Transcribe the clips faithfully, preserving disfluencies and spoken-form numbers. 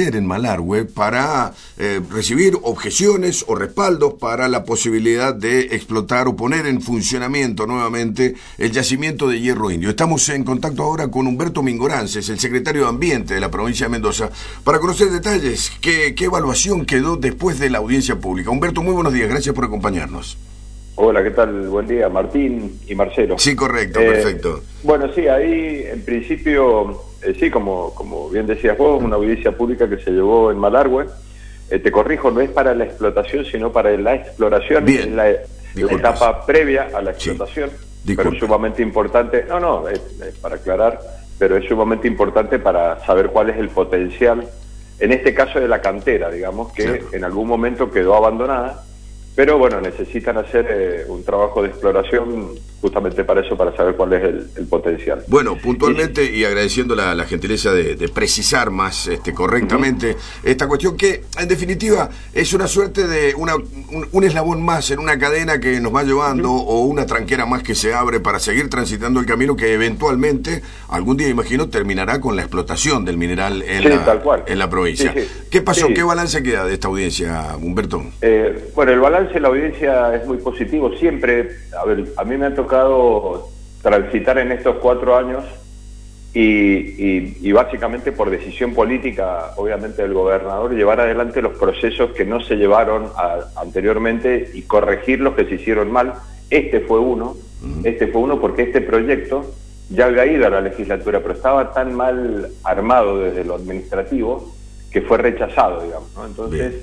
meter en Malargüe para eh, recibir objeciones o respaldos para la posibilidad de explotar o poner en funcionamiento nuevamente el yacimiento de hierro indio. Estamos en contacto ahora con Humberto Mingorances, el secretario de Ambiente de la provincia de Mendoza, para conocer detalles. ¿Qué, qué evaluación quedó después de la audiencia pública? Humberto, muy buenos días, gracias por acompañarnos. Hola, ¿qué tal? Buen día, Martín y Marcelo. Sí, correcto, eh, perfecto. Bueno, sí, ahí en principio, eh, sí, como, como bien decías vos, una audiencia pública que se llevó en Malargüe. Eh, te corrijo, no es para la explotación, sino para la exploración. Bien. Es la, la etapa previa a la explotación, sí. pero es sumamente importante. No, no, es, es para aclarar, pero es sumamente importante para saber cuál es el potencial, en este caso de la cantera, digamos, que claro, en algún momento quedó abandonada. Pero bueno, necesitan hacer eh, un trabajo de exploración justamente para eso, para saber cuál es el, el potencial. Bueno, puntualmente y, y agradeciendo la, la gentileza de, de precisar más este, correctamente uh-huh. esta cuestión que en definitiva es una suerte de una, un, un eslabón más en una cadena que nos va llevando uh-huh. o una tranquera más que se abre para seguir transitando el camino que eventualmente algún día, imagino, terminará con la explotación del mineral en, sí, la, tal cual. en la provincia. Sí, sí. ¿Qué pasó? Sí. ¿Qué balance queda de esta audiencia, Humberto? Eh, bueno, el balance de la audiencia es muy positivo. Siempre, a ver, a mí me ha tocado transitar en estos cuatro años y, y, y básicamente por decisión política, obviamente del gobernador, llevar adelante los procesos que no se llevaron a, anteriormente y corregir los que se hicieron mal. Este fue uno, uh-huh. este fue uno porque este proyecto ya había ido a la legislatura, pero estaba tan mal armado desde lo administrativo que fue rechazado, digamos, ¿no? Entonces,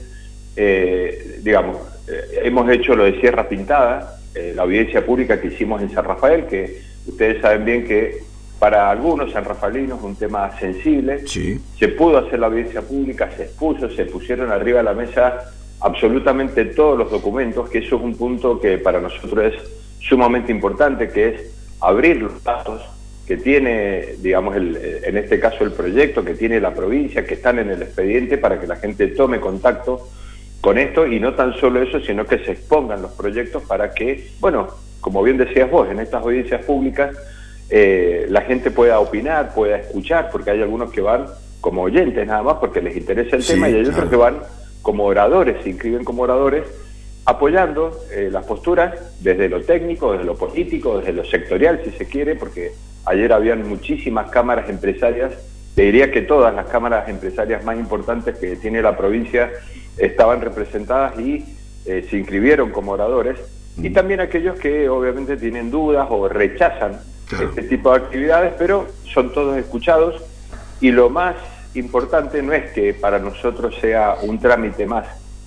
eh, digamos, eh, hemos hecho lo de Sierra Pintada, eh, la audiencia pública que hicimos en San Rafael, que ustedes saben bien que para algunos sanrafaelinos es un tema sensible. Sí. Se pudo hacer la audiencia pública, se expuso, se pusieron arriba de la mesa absolutamente todos los documentos, que eso es un punto que para nosotros es sumamente importante, que es abrir los datos que tiene, digamos, el, en este caso el proyecto, que tiene la provincia, que están en el expediente para que la gente tome contacto con esto, y no tan solo eso, sino que se expongan los proyectos para que, bueno, como bien decías vos, en estas audiencias públicas eh, la gente pueda opinar, pueda escuchar, porque hay algunos que van como oyentes nada más porque les interesa el sí, tema, y hay claro. otros que van como oradores, se inscriben como oradores, apoyando eh, las posturas desde lo técnico, desde lo político, desde lo sectorial, si se quiere, porque ayer habían muchísimas cámaras empresarias, te diría que todas las cámaras empresarias más importantes que tiene la provincia estaban representadas y eh, se inscribieron como oradores, mm. y también aquellos que obviamente tienen dudas o rechazan claro. este tipo de actividades, pero son todos escuchados, y lo más importante no es que para nosotros sea un trámite más,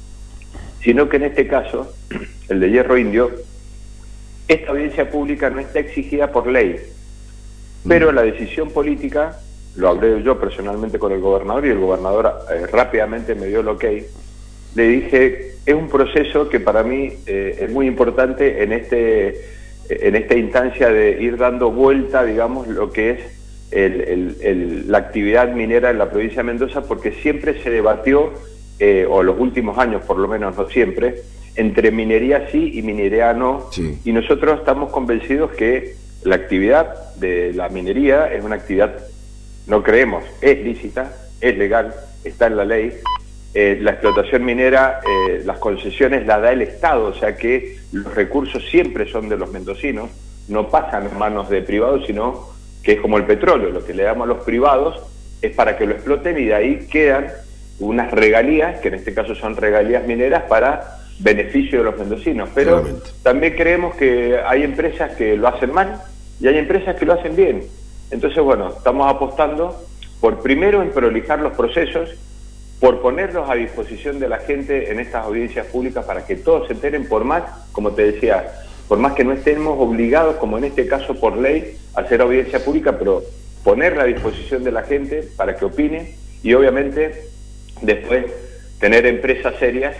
sino que en este caso, el de hierro indio, esta audiencia pública no está exigida por ley, pero la decisión política, lo hablé yo personalmente con el gobernador, y el gobernador eh, rápidamente me dio el ok. Le dije, es un proceso que para mí eh, es muy importante en, este, en esta instancia de ir dando vuelta, digamos, lo que es el, el, el, la actividad minera en la provincia de Mendoza, porque siempre se debatió, eh, o los últimos años por lo menos, no siempre, entre minería sí y minería no, sí. y nosotros estamos convencidos que la actividad de la minería es una actividad, no creemos, es lícita, es legal, está en la ley. Eh, la explotación minera, eh, las concesiones las da el Estado, o sea que los recursos siempre son de los mendocinos, no pasan en manos de privados, sino que es como el petróleo, lo que le damos a los privados es para que lo exploten, y de ahí quedan unas regalías, que en este caso son regalías mineras para beneficio de los mendocinos. Pero Realmente. también creemos que hay empresas que lo hacen mal y hay empresas que lo hacen bien. Entonces, bueno, estamos apostando por primero en prolijar los procesos, por ponerlos a disposición de la gente en estas audiencias públicas para que todos se enteren, por más, como te decía, por más que no estemos obligados, como en este caso por ley, a hacer audiencia pública, pero ponerla a disposición de la gente para que opine, y obviamente después tener empresas serias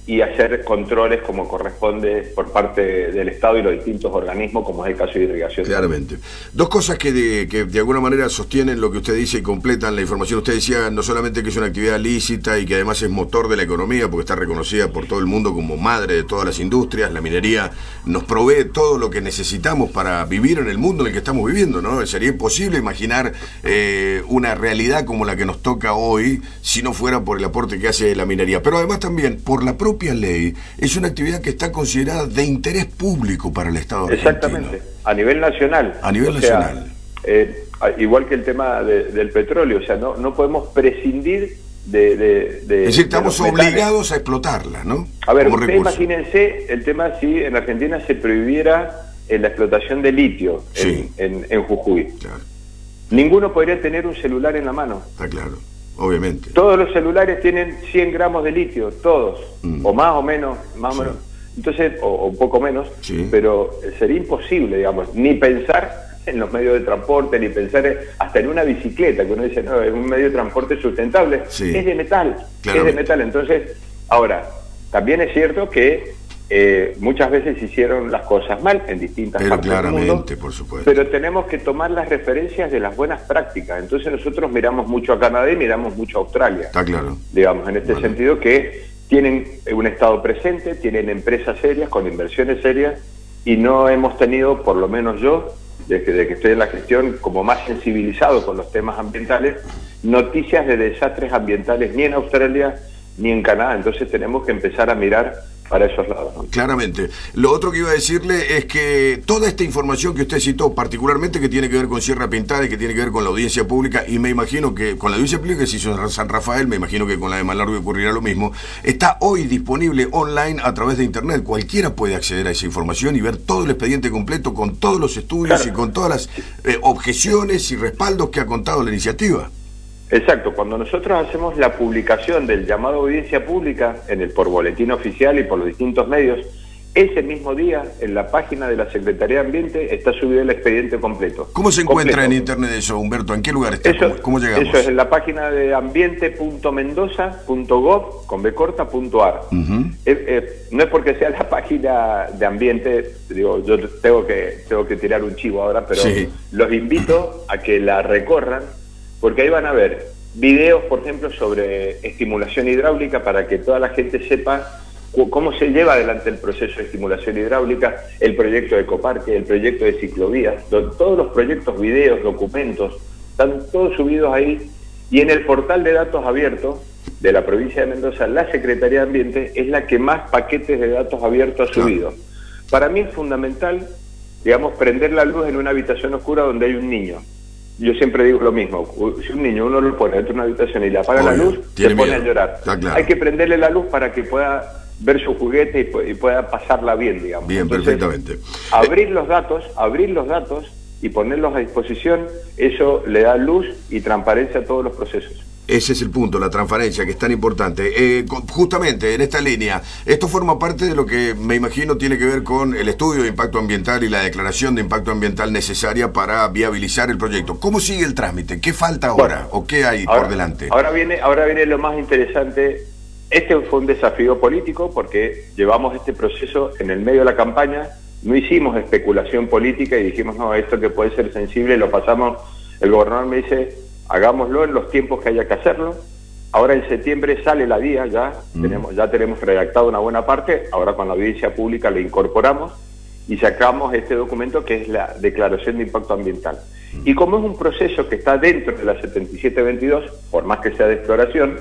y hacer controles como corresponde por parte del Estado y los distintos organismos, como es el caso de irrigación. Claramente. Dos cosas que de, que de alguna manera sostienen lo que usted dice y completan la información. Usted decía no solamente que es una actividad lícita y que además es motor de la economía, porque está reconocida por todo el mundo como madre de todas las industrias. La minería nos provee todo lo que necesitamos para vivir en el mundo en el que estamos viviendo, ¿no? Sería imposible imaginar eh, una realidad como la que nos toca hoy si no fuera por el aporte que hace la minería. Pero además también, por la propia ley, es una actividad que está considerada de interés público para el Estado argentino. Exactamente, a nivel nacional. A nivel o sea, nacional. Eh, igual que el tema de, del petróleo, o sea, no, no podemos prescindir de... de, de es decir, estamos de obligados a explotarla, ¿no? A ver, como ustedes recurso. Imagínense el tema si en Argentina se prohibiera eh, la explotación de litio Sí. en, en, en Jujuy. Claro. Ninguno podría tener un celular en la mano. Está claro, obviamente. Todos los celulares tienen cien gramos de litio, todos, Mm. o más o menos, más Sí. o menos. Entonces, o, o un poco menos, Sí. pero sería imposible, digamos, ni pensar en los medios de transporte, ni pensar en- hasta en una bicicleta, que uno dice, no, es un medio de transporte sustentable, Sí. es de metal, Claramente. es de metal. Entonces, ahora, también es cierto que eh, muchas veces se hicieron las cosas mal en distintas Pero partes del mundo, claramente, por supuesto. pero tenemos que tomar las referencias de las buenas prácticas. Entonces nosotros miramos mucho a Canadá y miramos mucho a Australia. Está claro. Digamos, en este Vale. sentido que tienen un Estado presente, tienen empresas serias, con inversiones serias, y no hemos tenido, por lo menos yo, desde, desde que estoy en la gestión, como más sensibilizado con los temas ambientales, noticias de desastres ambientales ni en Australia ni en Canadá. Entonces tenemos que empezar a mirar para esos lados, ¿no? Claramente. Lo otro que iba a decirle es que toda esta información que usted citó, particularmente que tiene que ver con Sierra Pintada y que tiene que ver con la audiencia pública, y me imagino que con la audiencia pública que se hizo en San Rafael, me imagino que con la de Malargüe ocurrirá lo mismo, está hoy disponible online a través de Internet. Cualquiera puede acceder a esa información y ver todo el expediente completo con todos los estudios Claro. y con todas las eh, objeciones y respaldos que ha contado la iniciativa. Exacto, cuando nosotros hacemos la publicación del llamado a audiencia pública en el por boletín oficial y por los distintos medios, ese mismo día en la página de la Secretaría de Ambiente está subido el expediente completo. ¿Cómo se encuentra Completo. en Internet eso, Humberto? ¿En qué lugar está? Eso, ¿Cómo, cómo llegamos? eso es en la página de ambiente punto mendoza punto gov con b corta punto ar. Ujú. Eh, eh, no es porque sea la página de ambiente, digo, yo tengo que tengo que tirar un chivo ahora, pero Sí. los invito a que la recorran, porque ahí van a ver videos, por ejemplo, sobre estimulación hidráulica para que toda la gente sepa cu- cómo se lleva adelante el proceso de estimulación hidráulica, el proyecto de ecoparque, el proyecto de ciclovías, do- todos los proyectos, videos, documentos, están todos subidos ahí, y en el portal de datos abiertos de la provincia de Mendoza, la Secretaría de Ambiente es la que más paquetes de datos abiertos ha Claro. subido. Para mí es fundamental, digamos, prender la luz en una habitación oscura donde hay un niño. Yo siempre digo lo mismo, si un niño uno lo pone dentro de una habitación y le apaga Obvio, la luz, tiene se pone miedo. a llorar. Está claro. Hay que prenderle la luz para que pueda ver su juguete y, pu- y pueda pasarla bien, digamos. Bien, Entonces, perfectamente. abrir los datos, abrir los datos y ponerlos a disposición, eso le da luz y transparencia a todos los procesos. Ese es el punto, la transparencia, que es tan importante. Eh, co- justamente en esta línea, esto forma parte de lo que me imagino tiene que ver con el estudio de impacto ambiental y la declaración de impacto ambiental necesaria para viabilizar el proyecto. ¿Cómo sigue el trámite? ¿Qué falta ahora? Bueno, ¿O qué hay ahora, por delante? Ahora viene, ahora viene lo más interesante. Este fue un desafío político porque llevamos este proceso en el medio de la campaña, no hicimos especulación política y dijimos, no, esto que puede ser sensible, lo pasamos. El gobernador me dice, hagámoslo en los tiempos que haya que hacerlo. Ahora en septiembre sale la guía, ya, Mm. tenemos, ya tenemos redactado una buena parte, ahora con la audiencia pública le incorporamos y sacamos este documento que es la Declaración de Impacto Ambiental. Y como es un proceso que está dentro de la setenta y siete veintidós, por más que sea de exploración,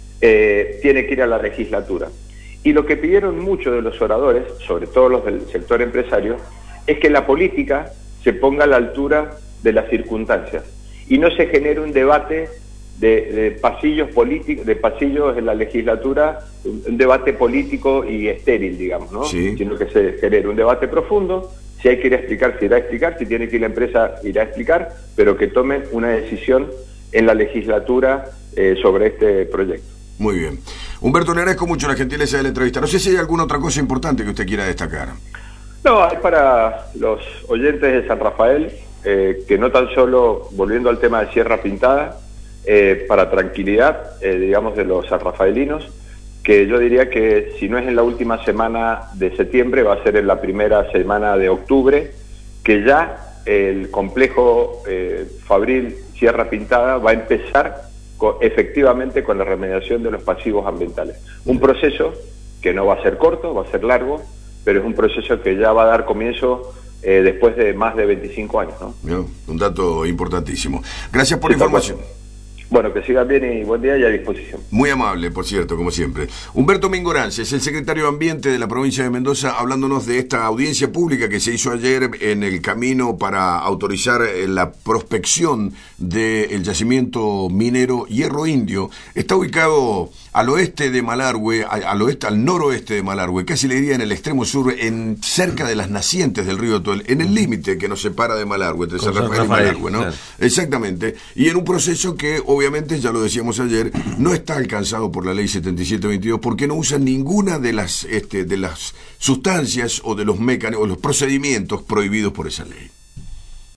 eh, tiene que ir a la legislatura. Y lo que pidieron muchos de los oradores, sobre todo los del sector empresario, es que la política se ponga a la altura de las circunstancias y no se genere un debate de, de pasillos políticos, de pasillos en la legislatura, un, un debate político y estéril, digamos, ¿no? Sí. Sino que se genere un debate profundo. Si hay que ir a explicar, se irá a explicar, si tiene que ir la empresa, irá a explicar, pero que tomen una decisión en la legislatura eh, sobre este proyecto. Muy bien. Humberto, le agradezco mucho la gentileza de la entrevista. No sé si hay alguna otra cosa importante que usted quiera destacar. No, es para los oyentes de San Rafael, eh, que no tan solo, volviendo al tema de Sierra Pintada, eh, para tranquilidad, eh, digamos, de los sanrafaelinos, que yo diría que si no es en la última semana de septiembre, va a ser en la primera semana de octubre, que ya el complejo eh, Fabril Sierra Pintada va a empezar con, efectivamente con la remediación de los pasivos ambientales. Un proceso que no va a ser corto, va a ser largo, pero es un proceso que ya va a dar comienzo eh, después de más de veinticinco años, ¿no? Bien, un dato importantísimo. Gracias por sí, la información. Bueno, que sigan bien y buen día y a disposición. Muy amable, por cierto, como siempre. Humberto Mingorance es el secretario de Ambiente de la provincia de Mendoza, hablándonos de esta audiencia pública que se hizo ayer en el camino para autorizar la prospección del yacimiento minero Hierro Indio. Está ubicado al oeste de Malargüe, al oeste, al noroeste de Malargüe, casi le diría en el extremo sur, en cerca de las nacientes del río Toel, en el límite que nos separa de Malargüe, de San Rafael y Malargüe, ¿no? Claro. Exactamente. Y en un proceso que, obviamente, ya lo decíamos ayer, no está alcanzado por la ley setenta y siete veintidós porque no usa ninguna de las este, de las sustancias o de los mecanismos o los procedimientos prohibidos por esa ley.